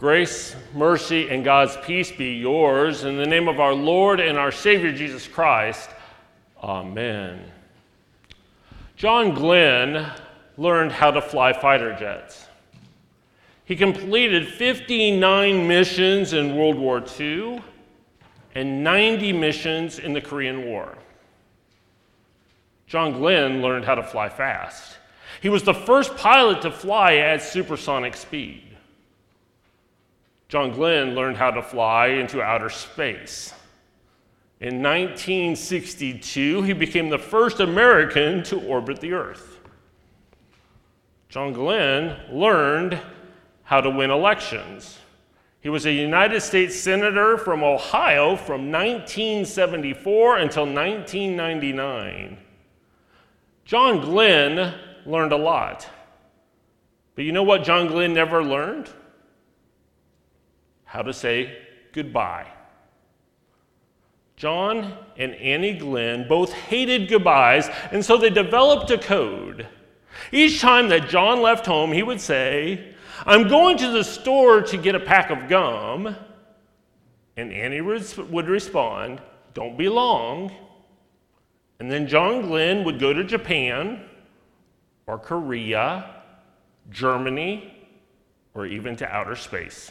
Grace, mercy, and God's peace be yours. In the name of our Lord and our Savior, Jesus Christ, amen. John Glenn learned how to fly fighter jets. He completed 59 missions in World War II and 90 missions in the Korean War. John Glenn learned how to fly fast. He was the first pilot to fly at supersonic speed. John Glenn learned how to fly into outer space. In 1962, he became the first American to orbit the Earth. John Glenn learned how to win elections. He was a United States Senator from Ohio from 1974 until 1999. John Glenn learned a lot. But you know what John Glenn never learned? How to say goodbye. John and Annie Glenn both hated goodbyes, and so they developed a code. Each time that John left home, he would say, "I'm going to the store to get a pack of gum." And Annie would respond, "Don't be long." And then John Glenn would go to Japan, or Korea, Germany, or even to outer space.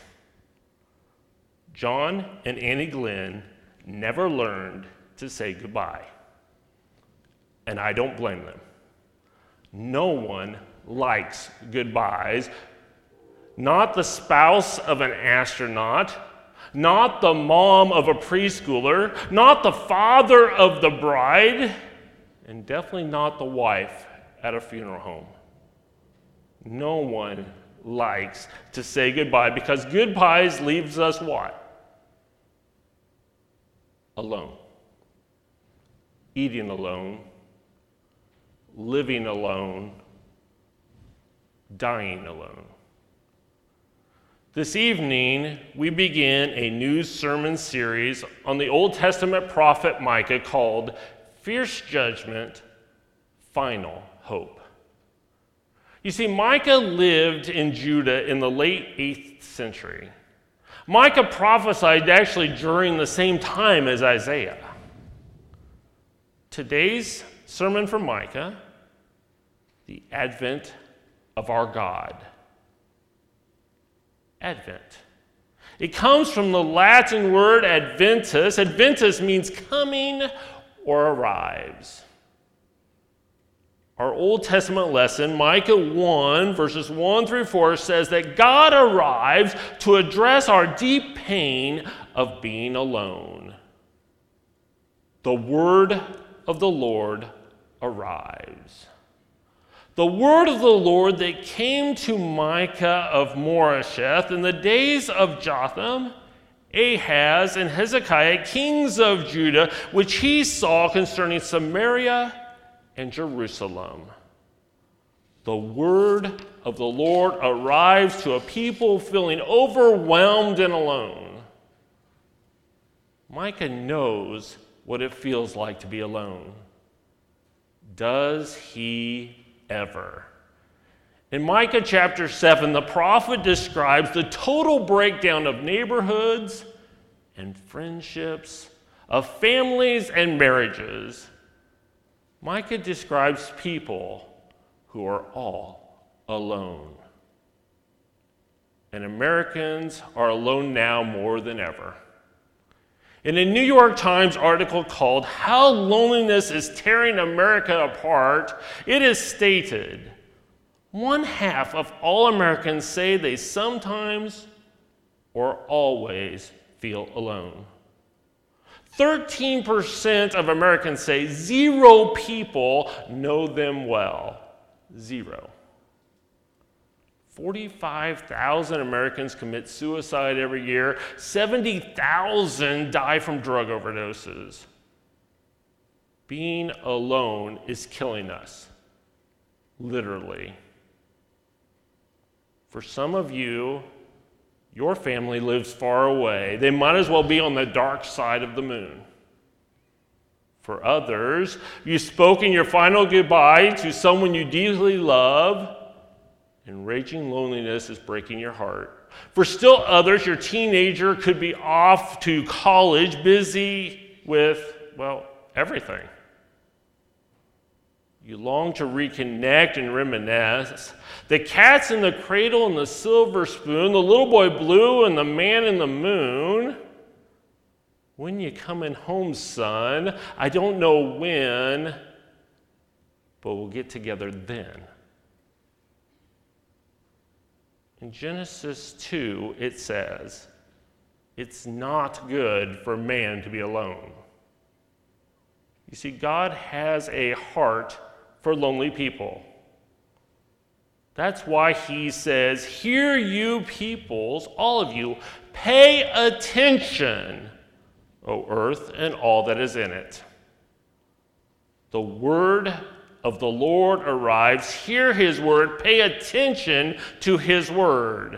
John and Annie Glenn never learned to say goodbye. And I don't blame them. No one likes goodbyes. Not the spouse of an astronaut, not the mom of a preschooler, not the father of the bride, and definitely not the wife at a funeral home. No one likes to say goodbye because goodbyes leaves us what? Alone. Eating alone, living alone, dying alone. This evening, we begin a new sermon series on the Old Testament prophet Micah called Fierce Judgment, Final Hope. You see, Micah lived in Judah in the late 8th century. Micah prophesied actually during the same time as Isaiah. Today's sermon from Micah, the advent of our God. Advent. It comes from the Latin word adventus. Adventus means coming or arrives. Our Old Testament lesson, Micah 1, verses 1 through 4, says that God arrives to address our deep pain of being alone. The word of the Lord arrives. The word of the Lord that came to Micah of Moresheth in the days of Jotham, Ahaz, and Hezekiah, kings of Judah, which he saw concerning Samaria and Jerusalem. The word of the Lord arrives to a people feeling overwhelmed and alone. Micah knows what it feels like to be alone. Does he ever? In Micah chapter 7, the prophet describes the total breakdown of neighborhoods and friendships, of families and marriages. Micah describes people who are all alone. And Americans are alone now more than ever. In a New York Times article called "How Loneliness is Tearing America Apart," it is stated, 1/2 of all Americans say they sometimes or always feel alone. 13% of Americans say 0 people know them well. 0. 45,000 Americans commit suicide every year. 70,000 die from drug overdoses. Being alone is killing us, literally. For some of you, your family lives far away. They might as well be on the dark side of the moon. For others, you've spoken your final goodbye to someone you deeply love, and raging loneliness is breaking your heart. For still others, your teenager could be off to college, busy with, well, everything. You long to reconnect and reminisce. The cat's in the cradle and the silver spoon, the little boy blue and the man in the moon. When you coming home, son? I don't know when, but we'll get together then. In Genesis 2, it says, it's not good for man to be alone. You see, God has a heart for lonely people. That's why he says, hear you peoples, all of you, pay attention, O earth and all that is in it. The word of the Lord arrives. Hear his word. Pay attention to his word.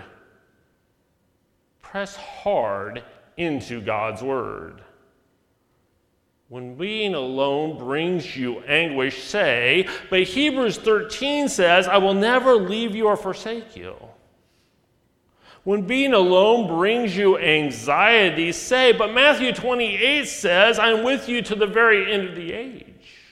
Press hard into God's word. When being alone brings you anguish, say, but Hebrews 13 says, I will never leave you or forsake you. When being alone brings you anxiety, say, but Matthew 28 says, I'm with you to the very end of the age.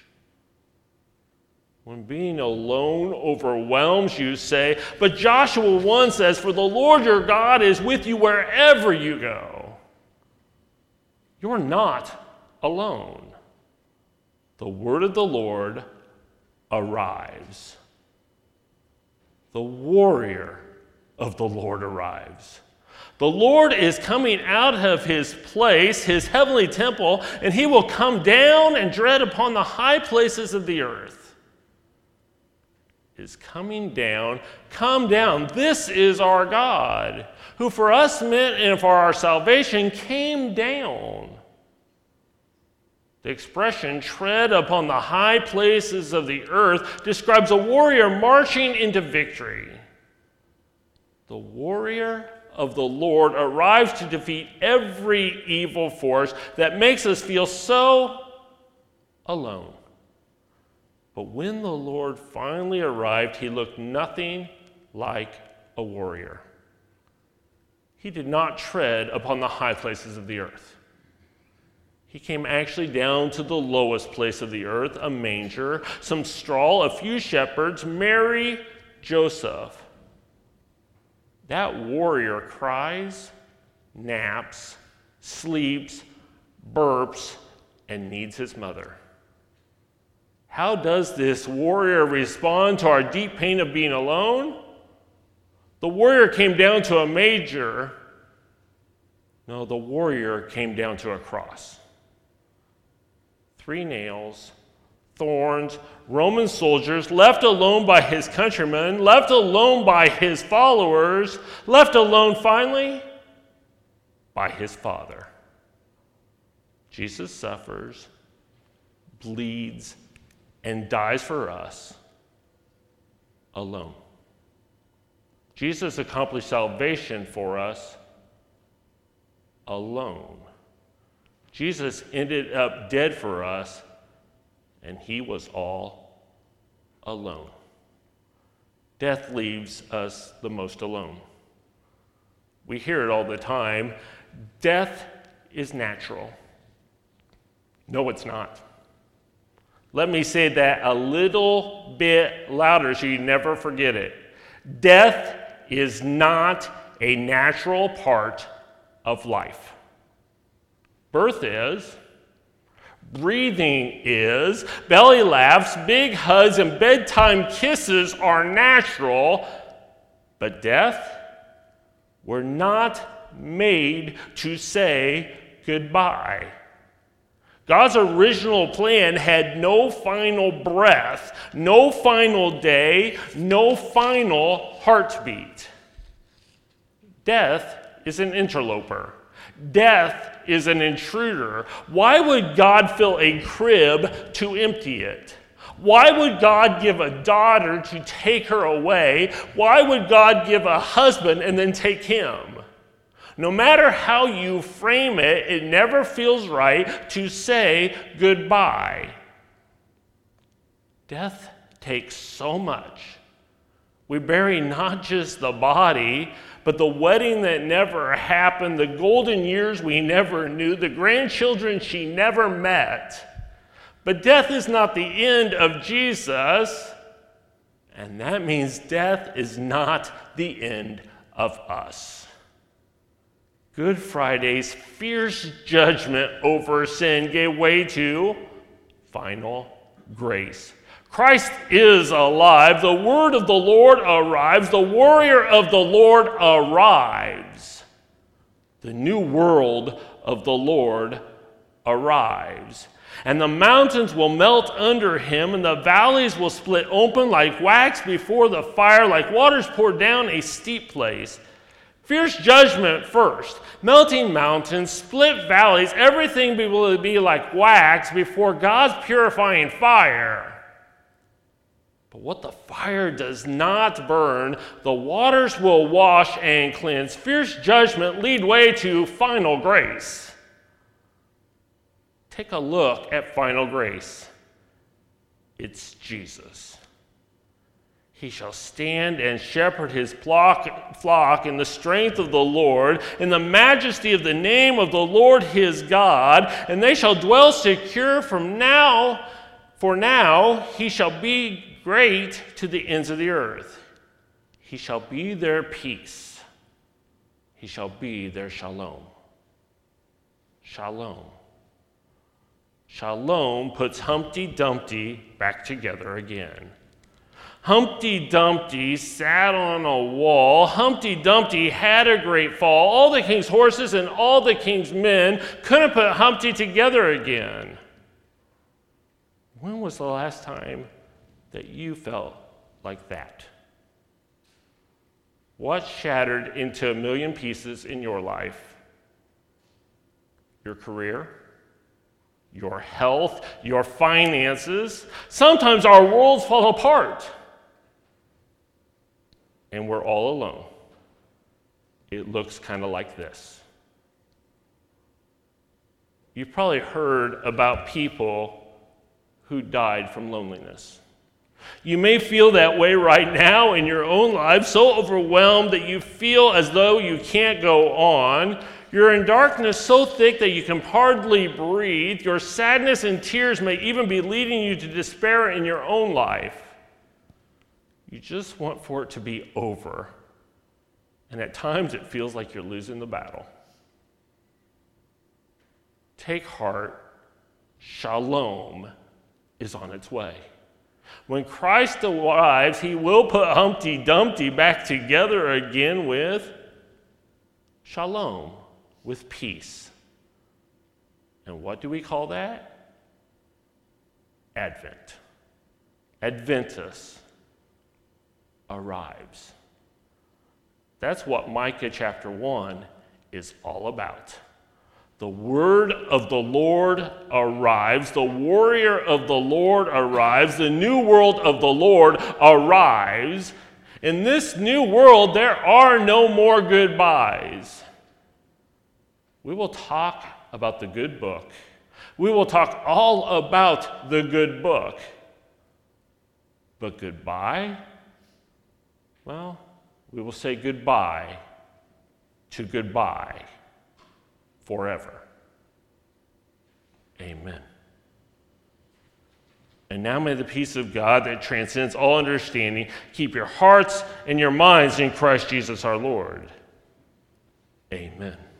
When being alone overwhelms you, say, but Joshua 1 says, for the Lord your God is with you wherever you go. You're not alone. The word of the Lord arrives. The warrior of the Lord arrives. The Lord is coming out of his place, his heavenly temple, and he will come down and tread upon the high places of the earth. Is coming down. Come down. This is our God, who for us men and for our salvation came down. The expression tread upon the high places of the earth describes a warrior marching into victory. The warrior of the Lord arrives to defeat every evil force that makes us feel so alone. But when the Lord finally arrived, he looked nothing like a warrior. He did not tread upon the high places of the earth. He came actually down to the lowest place of the earth, a manger, some straw, a few shepherds, Mary, Joseph. That warrior cries, naps, sleeps, burps, and needs his mother. How does this warrior respond to our deep pain of being alone? The warrior came down to a manger. No, the warrior came down to a cross. 3 nails, thorns, Roman soldiers, left alone by his countrymen, left alone by his followers, left alone finally by his Father. Jesus suffers, bleeds, and dies for us alone. Jesus accomplished salvation for us alone. Jesus ended up dead for us, and he was all alone. Death leaves us the most alone. We hear it all the time. Death is natural. No, it's not. Let me say that a little bit louder so you never forget it. Death is not a natural part of life. Birth is, breathing is, belly laughs, big hugs, and bedtime kisses are natural, but death, we're not made to say goodbye. God's original plan had no final breath, no final day, no final heartbeat. Death is an interloper. Death is an intruder. Why would God fill a crib to empty it? Why would God give a daughter to take her away? Why would God give a husband and then take him? No matter how you frame it, it never feels right to say goodbye. Death takes so much. We bury not just the body, But the wedding that never happened, the golden years we never knew, the grandchildren she never met. But death is not the end of Jesus, and that means death is not the end of us. Good Friday's fierce judgment over sin gave way to final grace. Christ is alive. The word of the Lord arrives. The warrior of the Lord arrives. The new world of the Lord arrives. And the mountains will melt under him, and the valleys will split open like wax before the fire, like waters poured down a steep place. Fierce judgment first. Melting mountains, split valleys, everything will be like wax before God's purifying fire. But what the fire does not burn, the waters will wash and cleanse. Fierce judgment lead way to final grace. Take a look at final grace. It's Jesus. He shall stand and shepherd his flock in the strength of the Lord, in the majesty of the name of the Lord his God, and they shall dwell secure from now. For now he shall be great to the ends of the earth. He shall be their peace. He shall be their shalom. Shalom. Shalom puts Humpty Dumpty back together again. Humpty Dumpty sat on a wall. Humpty Dumpty had a great fall. All the king's horses and all the king's men couldn't put Humpty together again. When was the last time that you felt like that? What shattered into a million pieces in your life? Your career? Your health? Your finances? Sometimes our worlds fall apart. And we're all alone. It looks kind of like this. You've probably heard about people who died from loneliness. You may feel that way right now in your own life, so overwhelmed that you feel as though you can't go on. You're in darkness so thick that you can hardly breathe. Your sadness and tears may even be leading you to despair in your own life. You just want for it to be over. And at times it feels like you're losing the battle. Take heart. Shalom is on its way. When Christ arrives, he will put Humpty Dumpty back together again with shalom, with peace. And what do we call that? Advent. Adventus arrives. That's what Micah chapter 1 is all about. The word of the Lord arrives. The warrior of the Lord arrives. The new world of the Lord arrives. In this new world, there are no more goodbyes. We will talk about the good book. We will talk all about the good book. But goodbye? Well, we will say goodbye to goodbye forever. Amen. And now may the peace of God that transcends all understanding keep your hearts and your minds in Christ Jesus our Lord. Amen.